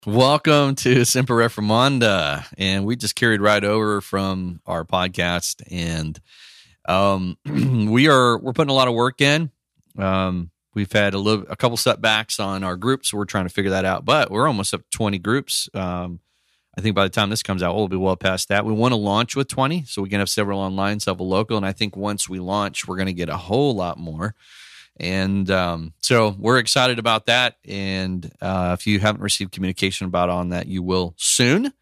Welcome to Semper Reformanda, and we just carried right over from our podcast, and we're putting a lot of work in. We've had a couple setbacks on our groups, so we're trying to figure that out. But we're almost up to 20 groups. I think by the time this comes out, we'll be well past that. We want to launch with 20, so we can have several online, several local, and I think once we launch, we're going to get a whole lot more. And so we're excited about that. And if you haven't received communication about on that, you will soon.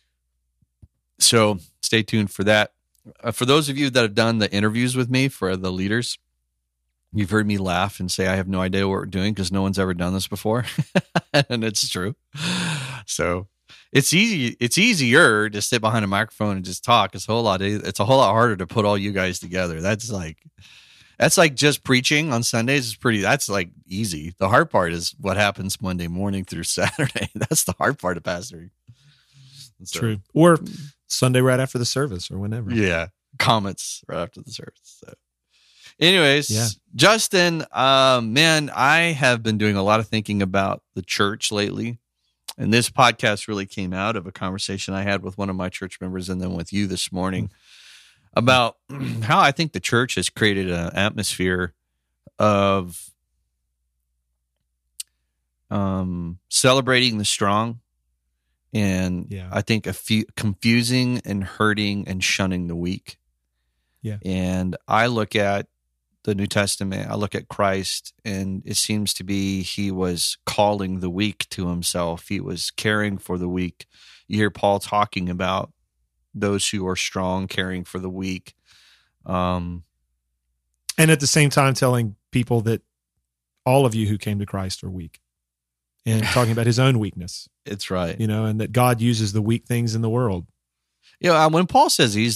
So stay tuned for that. For those of you that have done the interviews with me for the leaders, you've heard me laugh and say I have no idea what we're doing because no one's ever done this before. And it's true. So it's easy. It's easier to sit behind a microphone and just talk. It's a whole lot harder to put all you guys together. That's like just preaching on Sundays that's like easy. The hard part is what happens Monday morning through Saturday. That's the hard part of pastoring. So, true. Or Sunday right after the service or whenever. Yeah. Comments right after the service. So anyways, Justin, man, I have been doing a lot of thinking about the church lately. And this podcast really came out of a conversation I had with one of my church members and then with you this morning. About how I think the church has created an atmosphere of celebrating the strong, and I think confusing and hurting and shunning the weak. Yeah. And I look at the New Testament, I look at Christ, and it seems to be he was calling the weak to himself. He was caring for the weak. You hear Paul talking about those who are strong, caring for the weak. And at the same time telling people that all of you who came to Christ are weak. And talking about his own weakness. It's right. And that God uses the weak things in the world. When Paul says he's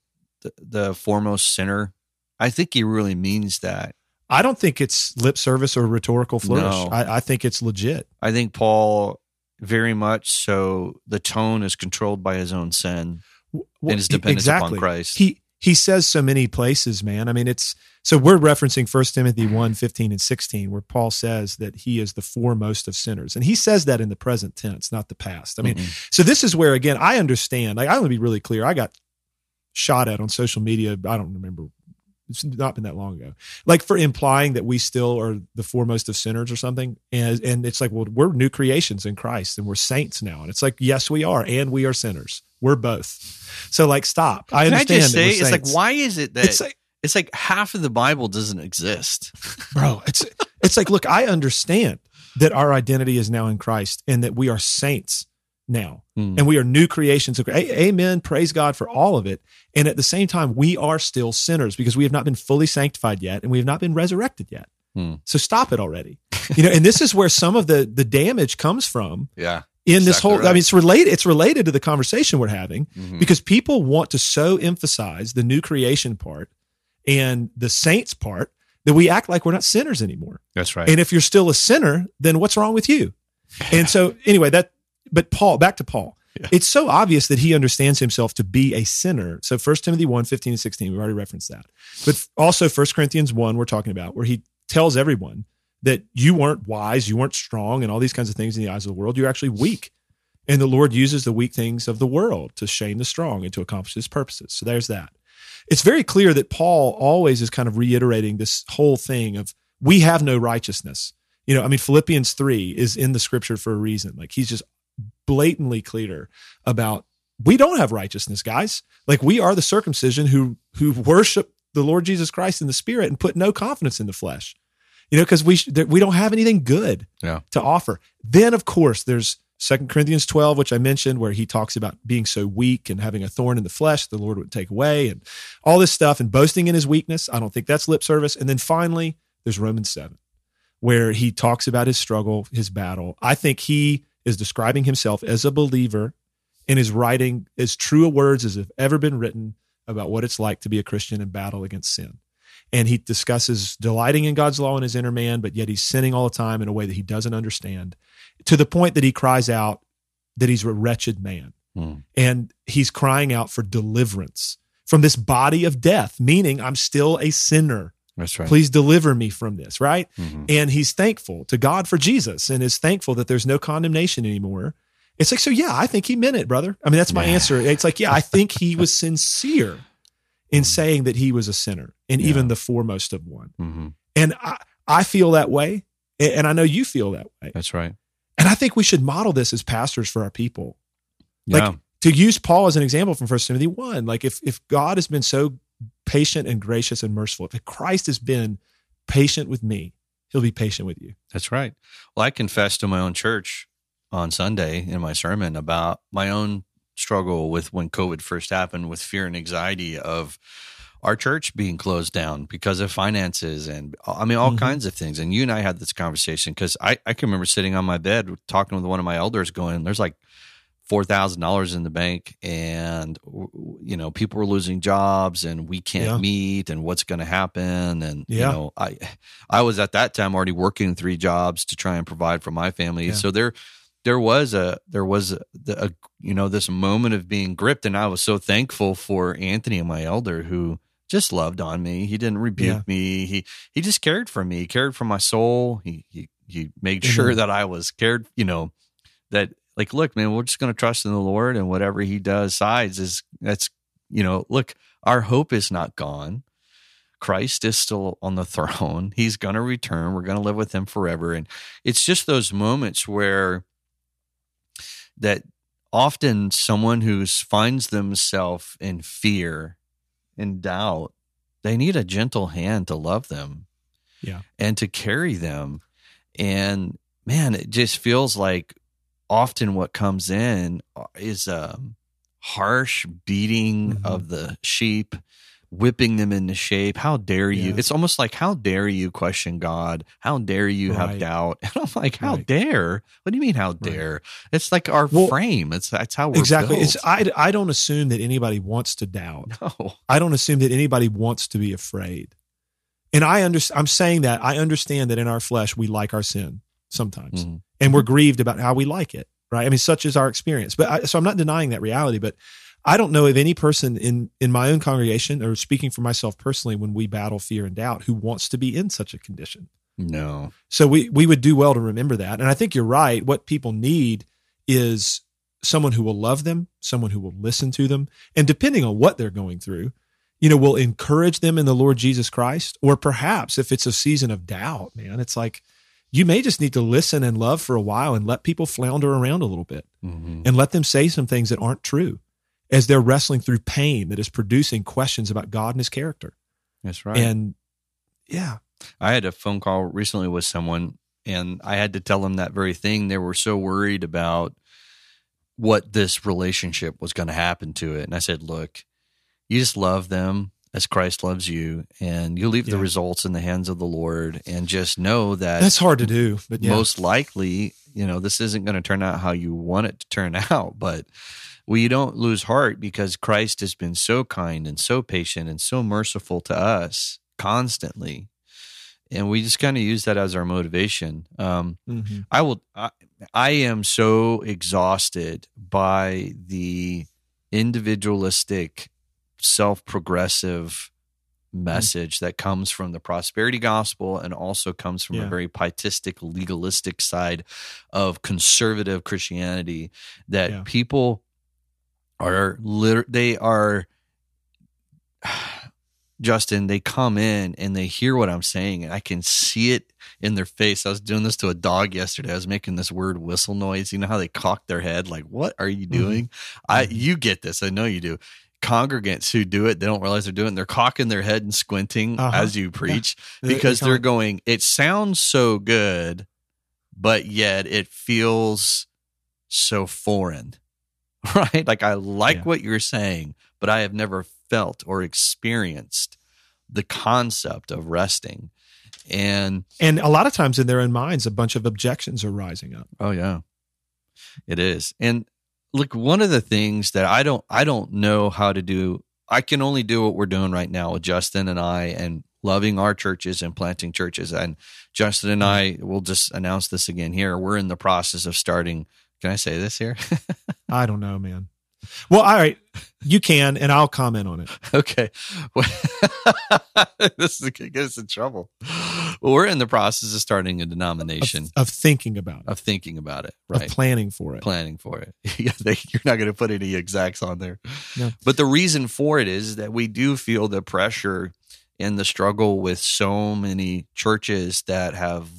the foremost sinner, I think he really means that. I don't think it's lip service or rhetorical flourish. No. I think it's legit. I think Paul, very much so, the tone is controlled by his own sin. And his dependence upon Christ. He says so many places, man. I mean, so we're referencing 1 Timothy 1:15 and 16, where Paul says that he is the foremost of sinners. And he says that in the present tense, not the past. I mean, So this is where, again, I understand. Like, I want to be really clear. I got shot at on social media. I don't remember. It's not been that long ago. Like, for implying that we still are the foremost of sinners or something. And it's like, well, we're new creations in Christ and we're saints now. And it's like, yes, we are. And we are sinners. We're both. So, like, stop. I understand. Can I just say, it's like, why is it that it's like half of the Bible doesn't exist? Bro, it's like, look, I understand that our identity is now in Christ and that we are saints now. And we are new creations. Amen. Praise God for all of it. And at the same time, we are still sinners because we have not been fully sanctified yet and we have not been resurrected yet. So stop it already. And this is where some of the damage comes from. Yeah. In this whole, right. I mean, it's related to the conversation we're having because people want to so emphasize the new creation part and the saints part that we act like we're not sinners anymore. That's right. And if you're still a sinner, then what's wrong with you? And so anyway, but Paul, back to Paul. Yeah. It's so obvious that he understands himself to be a sinner. So 1 Timothy 1:15 and 16, we've already referenced that. But also 1 Corinthians 1, we're talking about, where he tells everyone that you weren't wise, you weren't strong, and all these kinds of things in the eyes of the world. You're actually weak. And the Lord uses the weak things of the world to shame the strong and to accomplish his purposes. So there's that. It's very clear that Paul always is kind of reiterating this whole thing of we have no righteousness. Philippians 3 is in the scripture for a reason. Like, he's just blatantly clear about we don't have righteousness, guys. Like, we are the circumcision who worship the Lord Jesus Christ in the Spirit and put no confidence in the flesh. Because we don't have anything good to offer. Then, of course, there's 2 Corinthians 12, which I mentioned, where he talks about being so weak and having a thorn in the flesh the Lord would take away and all this stuff and boasting in his weakness. I don't think that's lip service. And then finally, there's Romans 7, where he talks about his struggle, his battle. I think he is describing himself as a believer and is writing as true words as have ever been written about what it's like to be a Christian in battle against sin. And he discusses delighting in God's law in his inner man, but yet he's sinning all the time in a way that he doesn't understand, to the point that he cries out that he's a wretched man. And he's crying out for deliverance from this body of death, meaning I'm still a sinner. That's right. Please deliver me from this, right? And he's thankful to God for Jesus and is thankful that there's no condemnation anymore It's like, so yeah, I think he meant it, brother. I mean, that's my answer. It's like, yeah, I think he was sincere in saying that he was a sinner and even the foremost of one. Mm-hmm. And I feel that way. And I know you feel that way. That's right. And I think we should model this as pastors for our people. Yeah. Like, to use Paul as an example from 1 Timothy 1, like if God has been so patient and gracious and merciful, if Christ has been patient with me, he'll be patient with you. That's right. Well, I confessed to my own church on Sunday in my sermon about my own struggle with when COVID first happened, with fear and anxiety of our church being closed down because of finances and all kinds of things. And you and I had this conversation because I can remember sitting on my bed talking with one of my elders going, there's like $4,000 in the bank, and people were losing jobs, and we can't meet, and what's going to happen? And I was at that time already working 3 jobs to try and provide for my family. Yeah. So there was this moment of being gripped, and I was so thankful for Anthony and my elder who just loved on me. He didn't rebuke me. He just cared for me. He cared for my soul. He made sure that I was cared. That. Like, look, man, we're just going to trust in the Lord, and whatever he decides look, our hope is not gone. Christ is still on the throne. He's going to return. We're going to live with him forever. And it's just those moments where that often someone who finds themselves in fear and doubt, they need a gentle hand to love them and to carry them. And man, it just feels like often what comes in is a harsh beating of the sheep, whipping them into shape. How dare you? It's almost like, how dare you question God? How dare you have doubt? And I'm like, how dare? What do you mean, how dare? It's like our frame. That's how we're exactly. built. I don't assume that anybody wants to doubt. No. I don't assume that anybody wants to be afraid. And I'm saying that I understand that in our flesh we like our sin sometimes, and we're grieved about how we like it. Right? I mean, such is our experience. But so I'm not denying that reality, but I don't know of any person in my own congregation, or speaking for myself personally, when we battle fear and doubt, who wants to be in such a condition. No. So we would do well to remember that. And I think you're right. What people need is someone who will love them, someone who will listen to them, and depending on what they're going through, will encourage them in the Lord Jesus Christ. Or perhaps if it's a season of doubt, man, it's like, you may just need to listen and love for a while and let people flounder around a little bit and let them say some things that aren't true as they're wrestling through pain that is producing questions about God and his character. That's right. And I had a phone call recently with someone, and I had to tell them that very thing. They were so worried about what this relationship was going to happen to it. And I said, look, you just love them as Christ loves you, and you leave the results in the hands of the Lord, and just know that that's hard to do, but most likely, this isn't going to turn out how you want it to turn out, but we don't lose heart because Christ has been so kind and so patient and so merciful to us constantly. And we just kind of use that as our motivation. I am so exhausted by the individualistic, self-progressive message that comes from the prosperity gospel, and also comes from a very pietistic, legalistic side of conservative Christianity, that people are Justin, they come in and they hear what I'm saying, and I can see it in their face. I was doing this to a dog yesterday. I was making this weird whistle noise. You know how they cock their head like, what are you doing? You get this. I know you do. Congregants who do it, they don't realize they're doing it. They're cocking their head and squinting as you preach because they're going, it sounds so good, but yet it feels so foreign, right? Like, I like what you're saying, but I have never felt or experienced the concept of resting. And a lot of times in their own minds, a bunch of objections are rising up. Oh yeah, it is. And look, one of the things that I don't know how to do, I can only do what we're doing right now with Justin and I, and loving our churches and planting churches. And Justin and I will just announce this again here. We're in the process of starting. Can I say this here? I don't know, man. Well, all right, you can, and I'll comment on it. Okay. This is going to get us in trouble. Well, we're in the process of starting a denomination. Of thinking about it. Of thinking about it, right. Of planning for it. Planning for it. You're not going to put any exacts on there. No. But the reason for it is that we do feel the pressure and the struggle with so many churches that have,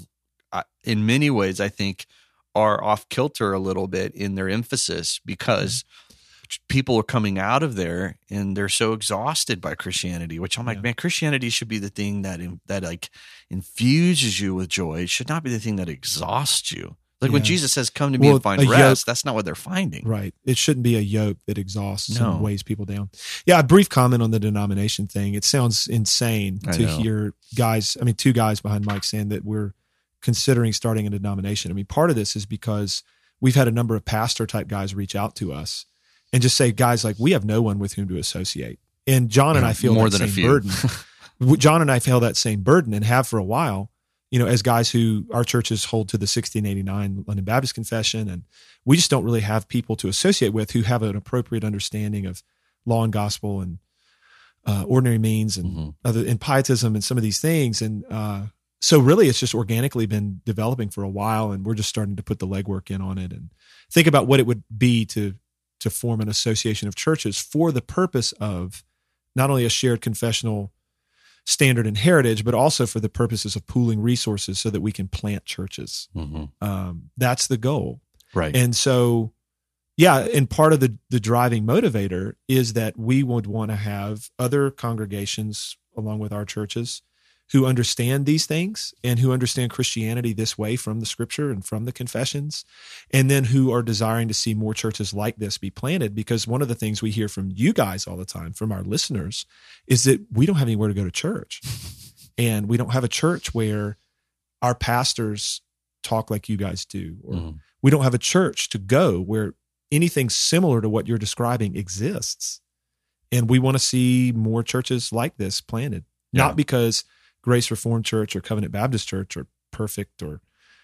in many ways, I think, are off kilter a little bit in their emphasis because people are coming out of there and they're so exhausted by Christianity, which I'm like, man, Christianity should be the thing that like infuses you with joy. It should not be the thing that exhausts you. Like when Jesus says, come to me and find rest, that's not what they're finding. Right. It shouldn't be a yoke that exhausts and weighs people down. Yeah, a brief comment on the denomination thing. It sounds insane to hear two guys behind Mike saying that we're considering starting a denomination. I mean, part of this is because we've had a number of pastor type guys reach out to us and just say, guys, like, we have no one with whom to associate. And John and I feel that same burden. John and I feel that same burden and have for a while, as guys who our churches hold to the 1689 London Baptist Confession. And we just don't really have people to associate with who have an appropriate understanding of law and gospel and ordinary means and and pietism and some of these things. And so really it's just organically been developing for a while, and we're just starting to put the legwork in on it and think about what it would be to form an association of churches for the purpose of not only a shared confessional standard and heritage, but also for the purposes of pooling resources so that we can plant churches. That's the goal. Right. And so, and part of the driving motivator is that we would want to have other congregations along with our churches who understand these things and who understand Christianity this way from the scripture and from the confessions, and then who are desiring to see more churches like this be planted. Because one of the things we hear from you guys all the time, from our listeners, is that we don't have anywhere to go to church. And we don't have a church where our pastors talk like you guys do, or we don't have a church to go where anything similar to what you're describing exists. And we want to see more churches like this planted, not because Grace Reformed Church or Covenant Baptist Church are perfect, or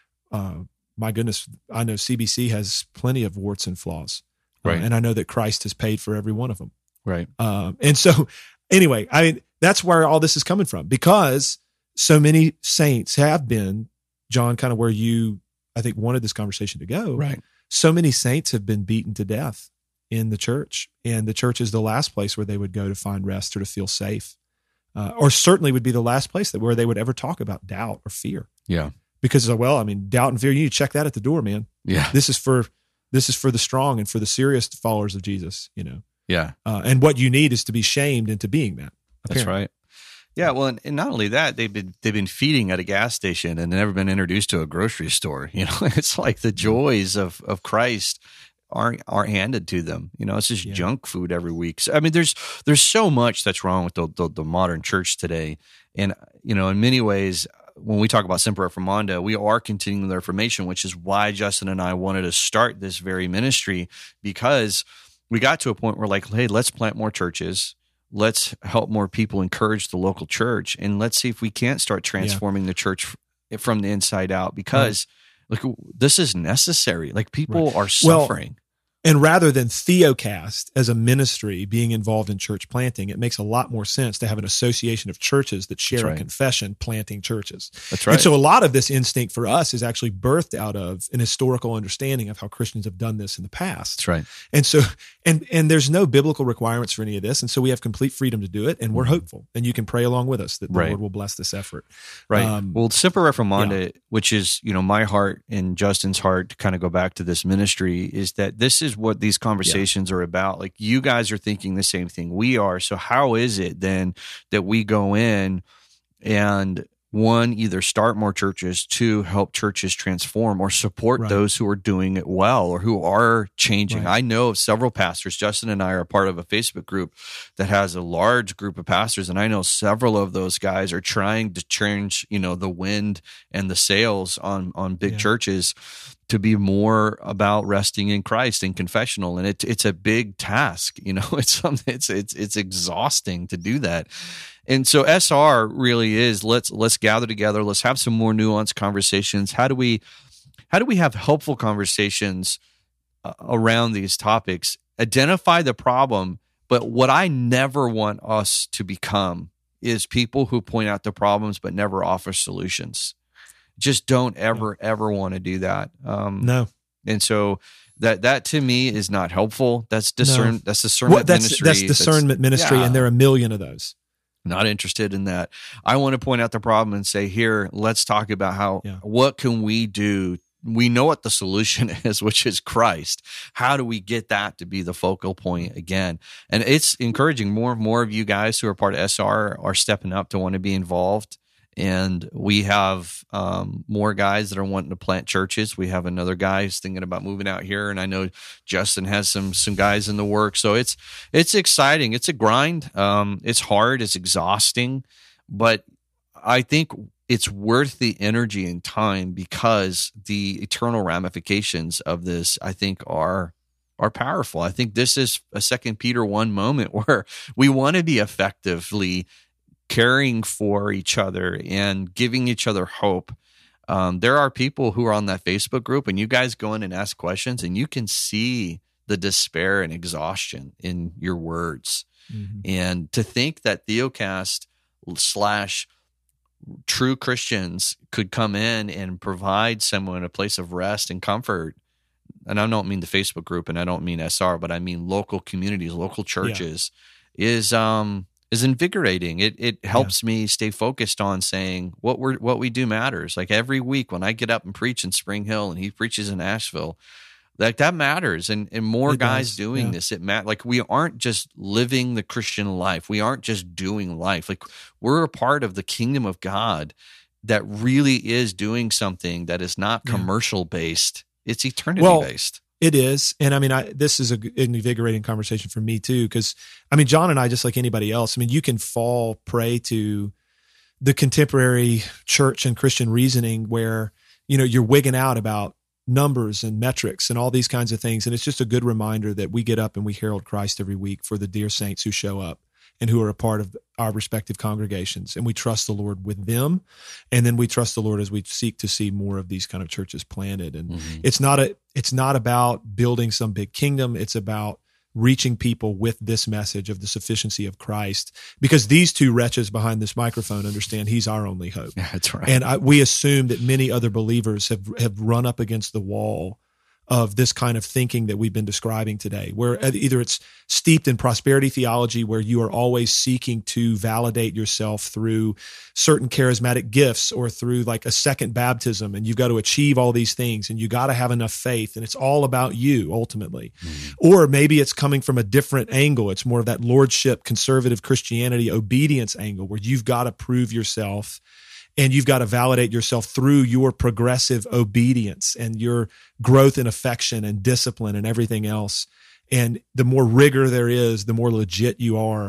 my goodness, I know CBC has plenty of warts and flaws, right? And I know that Christ has paid for every one of them, right? And so, anyway, that's where all this is coming from, because so many saints have been, John, kind of where you, I think, wanted this conversation to go, right? So many saints have been beaten to death in the church, and the church is the last place where they would go to find rest or to feel safe. Or certainly would be the last place where they would ever talk about doubt or fear. Yeah. Because, doubt and fear, you need to check that at the door, man. Yeah. This is for the strong and for the serious followers of Jesus, Yeah. And what you need is to be shamed into being that. Apparently. That's right. Yeah. Well, and not only that, they've been feeding at a gas station and never been introduced to a grocery store. It's like the joys of Christ aren't handed to them. It's just junk food every week. So, there's so much that's wrong with the modern church today. And, in many ways, when we talk about Semper Reformanda, we are continuing the Reformation, which is why Justin and I wanted to start this very ministry, because we got to a point where, like, hey, let's plant more churches. Let's help more people encourage the local church. And let's see if we can't start transforming the church from the inside out, because like, this is necessary. Like, people are suffering. And rather than Theocast as a ministry being involved in church planting, it makes a lot more sense to have an association of churches that share a confession planting churches. That's right. And so a lot of this instinct for us is actually birthed out of an historical understanding of how Christians have done this in the past. That's right. And so, and there's no biblical requirements for any of this. And so we have complete freedom to do it, and we're hopeful. And you can pray along with us that the Lord will bless this effort. Right. Well, Semper Reformanda, which is, my heart and Justin's heart, to kind of go back to this ministry, is that this is what these conversations are about. Like, you guys are thinking the same thing we are. So how is it then that we go in and, one, either start more churches, two, help churches transform or support those who are doing it well or who are changing? I know of several pastors. Justin and I are part of a Facebook group that has a large group of pastors, and I know several of those guys are trying to change, the wind and the sails on big churches to be more about resting in Christ and confessional. And it's a big task, it's something, it's exhausting to do that. And so SR really is, let's gather together. Let's have some more nuanced conversations. How do we have helpful conversations around these topics identify the problem. But what I never want us to become is people who point out the problems but never offer solutions. Just don't ever want to do that. No. And so that to me is not helpful. That's discernment ministry. That's discernment ministry, and there are a million of those. Not interested in that. I want to point out the problem and say, here, let's talk about what can we do? We know what the solution is, which is Christ. How do we get that to be the focal point again? And it's encouraging. More and more of you guys who are part of SR are stepping up to want to be involved. And we have more guys that are wanting to plant churches. We have another guy who's thinking about moving out here, and I know Justin has some guys in the work. So it's exciting. It's a grind. It's hard. It's exhausting, but I think it's worth the energy and time because the eternal ramifications of this, I think, are powerful. I think this is a 2 Peter 1 moment where we want to be effectively caring for each other and giving each other hope. There are people who are on that Facebook group, and you guys go in and ask questions, and you can see the despair and exhaustion in your words. Mm-hmm. And to think that Theocast / true Christians could come in and provide someone a place of rest and comfort, and I don't mean the Facebook group, and I don't mean SR, but I mean local communities, local churches, is invigorating. It helps me stay focused on saying what we do matters. Like every week when I get up and preach in Spring Hill and he preaches in Asheville, like that matters. And more guys doing this, like we aren't just living the Christian life. We aren't just doing life. Like we're a part of the kingdom of God that really is doing something that is not commercial based. It's eternity based. It is. And I mean, this is an invigorating conversation for me too, because I mean, John and I, just like anybody else, I mean, you can fall prey to the contemporary church and Christian reasoning where, you're wigging out about numbers and metrics and all these kinds of things. And it's just a good reminder that we get up and we herald Christ every week for the dear saints who show up and who are a part of our respective congregations. And we trust the Lord with them. And then we trust the Lord as we seek to see more of these kind of churches planted. And it's not about building some big kingdom. It's about reaching people with this message of the sufficiency of Christ, because these two wretches behind this microphone understand he's our only hope. Yeah, that's right. And we assume that many other believers have run up against the wall of this kind of thinking that we've been describing today, where either it's steeped in prosperity theology, where you are always seeking to validate yourself through certain charismatic gifts or through like a second baptism, and you've got to achieve all these things, and you got to have enough faith, and it's all about you ultimately. Or maybe it's coming from a different angle. It's more of that lordship, conservative Christianity, obedience angle, where you've got to prove yourself and you've got to validate yourself through your progressive obedience and your growth in affection and discipline and everything else. And the more rigor there is, the more legit you are.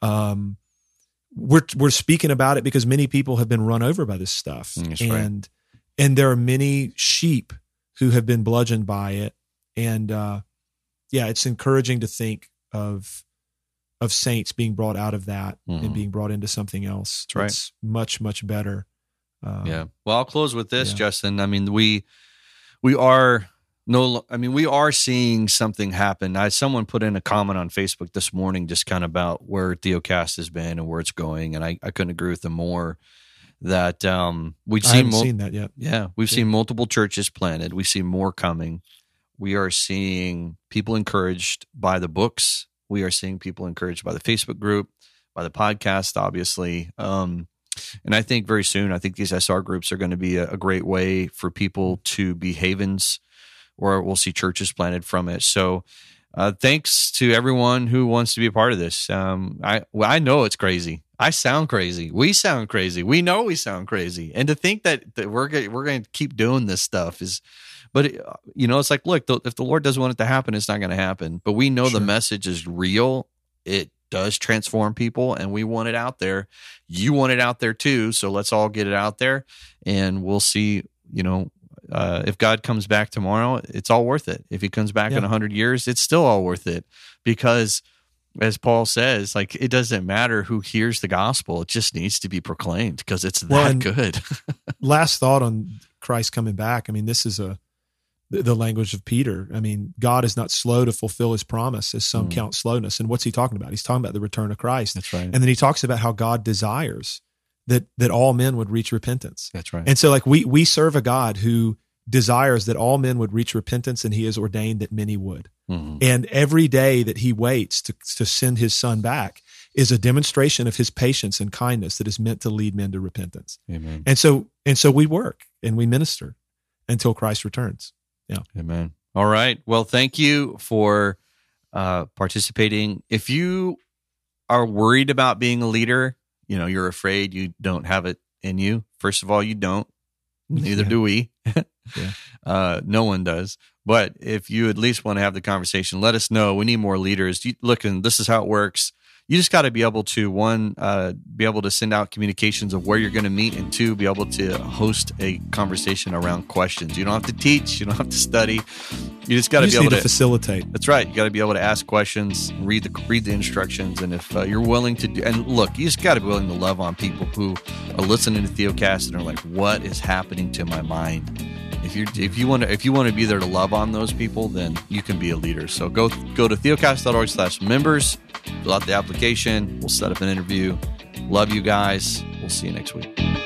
We're speaking about it because many people have been run over by this stuff. And there are many sheep who have been bludgeoned by it. And it's encouraging to think of saints being brought out of that and being brought into something else. That's right. It's much, much better. Well, I'll close with this, Justin. I mean, we are seeing something happen. Someone put in a comment on Facebook this morning, just kind of about where Theocast has been and where it's going. And I couldn't agree with them more. That we've seen seen that yet. Yeah. We've seen multiple churches planted. We see more coming. We are seeing people encouraged by the books. We are seeing people encouraged by the Facebook group, by the podcast, obviously. And I think very soon, these SR groups are going to be a great way for people to be havens, or we'll see churches planted from it. So thanks to everyone who wants to be a part of this. I know it's crazy. I sound crazy. We sound crazy. We know we sound crazy. And to think that we're going to keep doing this stuff is... But, it's like, look, if the Lord doesn't want it to happen, it's not going to happen. But we know the message is real. It does transform people, and we want it out there. You want it out there too, so let's all get it out there. And we'll see, if God comes back tomorrow, it's all worth it. If he comes back in 100 years, it's still all worth it. Because, as Paul says, like, it doesn't matter who hears the gospel. It just needs to be proclaimed because it's that good. Last thought on Christ coming back. I mean, this is the language of Peter. I mean, God is not slow to fulfill his promise, as some count slowness. And what's he talking about? He's talking about the return of Christ. That's right. And then he talks about how God desires that all men would reach repentance. That's right. And so like we serve a God who desires that all men would reach repentance, and he has ordained that many would. Mm-hmm. And every day that he waits to send his son back is a demonstration of his patience and kindness that is meant to lead men to repentance. Amen. And so we work and we minister until Christ returns. Yeah. Amen. All right. Well, thank you for participating. If you are worried about being a leader, you're afraid you don't have it in you. First of all, you don't. Neither do we. No one does. But if you at least want to have the conversation, let us know. We need more leaders. Look, and this is how it works. You just got to be able to, be able to send out communications of where you're going to meet, and two, be able to host a conversation around questions. You don't have to teach. You don't have to study. You just got to be able to facilitate. That's right. You got to be able to ask questions, read the instructions, and if you're willing to do, and look, you just got to be willing to love on people who are listening to Theocast and are like, "What is happening to my mind?" If you want to be there to love on those people, then you can be a leader. So go to theocast.org/members, fill out the application. We'll set up an interview. Love you guys. We'll see you next week.